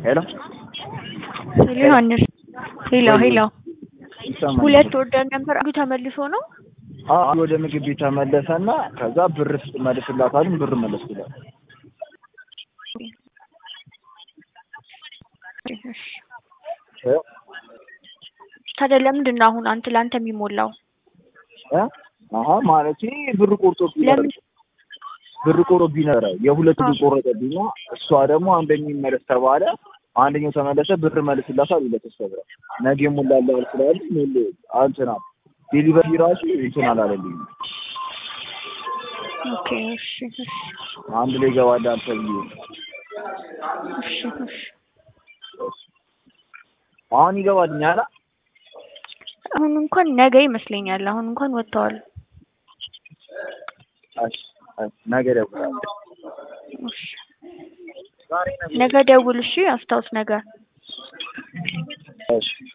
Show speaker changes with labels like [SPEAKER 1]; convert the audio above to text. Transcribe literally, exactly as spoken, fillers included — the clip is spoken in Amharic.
[SPEAKER 1] ሄሎ
[SPEAKER 2] ሄሎ ዮሐንስ ሄሎ ሄሎ ሁለት ኦርደር ነበር አንዱ ተመልሶ ነው
[SPEAKER 1] አዎ ወደ ምግብ ቤት ተመለሰና ከዛ ብር መልስላታል ብር መልስላት
[SPEAKER 2] ታዲያ ለምንድን ነው አሁን አንተ ላንተ የሚሞላው
[SPEAKER 1] እ አሃ ማለት ብር ቆርጦ ቢነር ብር ቆርጦ ቢነር የሁለት ብር ቆረጠብኝና እሷ ደግሞ አንደኛው ይመለስ ተባለ አንደኛው ተመለሰ ብር መልስላታል ለተሰበረ ነገ ሙላላው ስላል ምን አንተና ዴሊቨሪ ራሱ እንትን አላለልኝ
[SPEAKER 2] ኦኬ እሺ እሺ
[SPEAKER 1] አንድ ላይ ገባዳ ተብዬ
[SPEAKER 2] እሺ እሺ
[SPEAKER 1] አሁን ይገባልኛል
[SPEAKER 2] አሁን እንኳን ነገ ይመስለኛል አሁን እንኳን ወጣዋል
[SPEAKER 1] እሺ ነገ ደውላለሁ
[SPEAKER 2] እሺ ነገ ደውል እሺ አስታውስ ነገ
[SPEAKER 1] እሺ